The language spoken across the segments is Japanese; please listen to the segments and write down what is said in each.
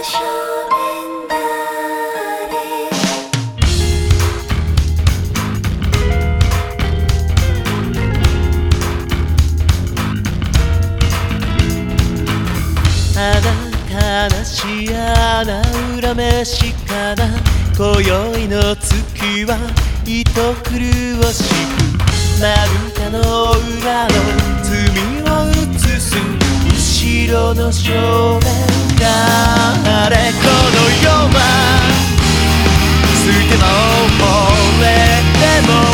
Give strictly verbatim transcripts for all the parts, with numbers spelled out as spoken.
少年だあなたなしやな恨めしかな今宵の月は糸狂わしくまぶたの裏の罪を映す後ろの正面だれこの世は捨ても惚れても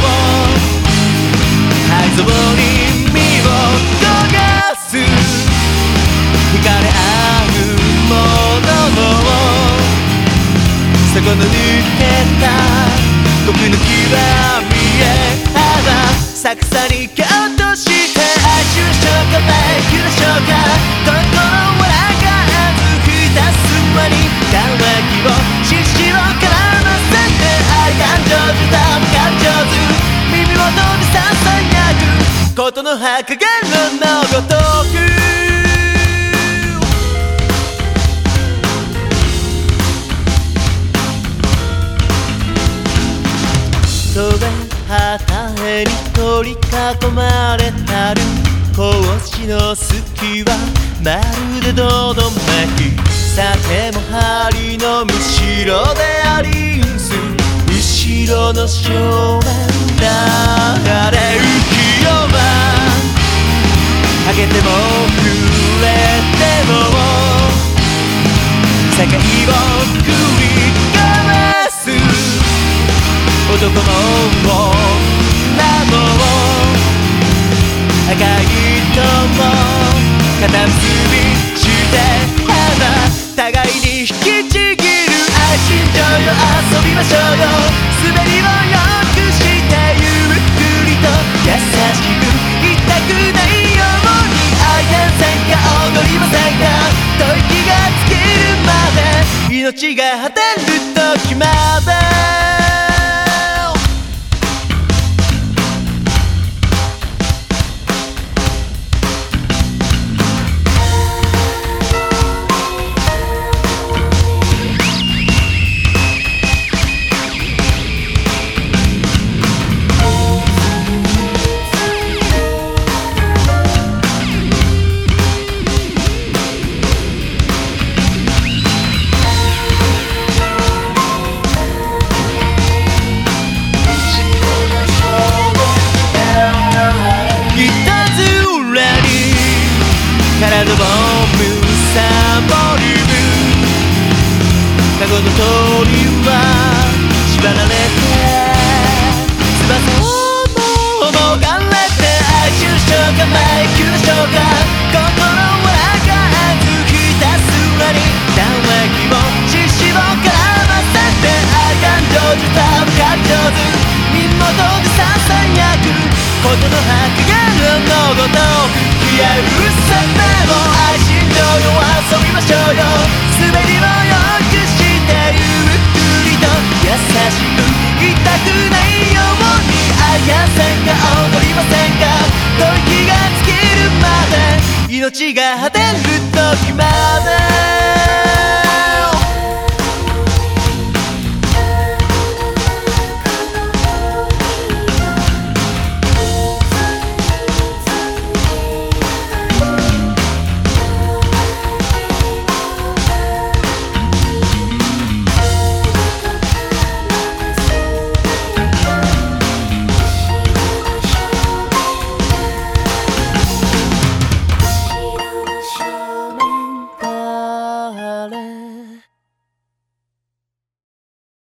愛憎に身を焦がす惹かれ合うものもそこの抜けた僕の極みへ逆さにキャンとして愛しましょうかマイクでしょうか心は流ずひたす間に乾きを獅子を絡ませて愛感情ず多分感情ず耳元でささやくことの墓がのごとく飛べ旗に取り囲まれたる格子の隙はまるでどどめきさても針のむしろでありんす後ろの正面流れ浮世はかけても触れても世界を繰り返す男も女も赤い糸も片結びして花互いに引きちぎる愛心情よ遊びましょうよ滑りをよくしてゆっくりと優しく痛くないように愛やせんか踊りませんかと息が尽きるまで命が果てる時まで体をむさぼるカゴの鳥は縛られて翼をもがれて愛しましょうかマイクでしょうか心は流ずひたすらに嘆きも獅子を絡ませて愛感情ず多分感情ず身元でささやくことの吐き気のごといやうさめも愛心情よ遊びましょうよ滑りをよくしてゆっくりと優しく痛くないように愛やせんか踊りませんかと息が尽きるまで命が果てる時まで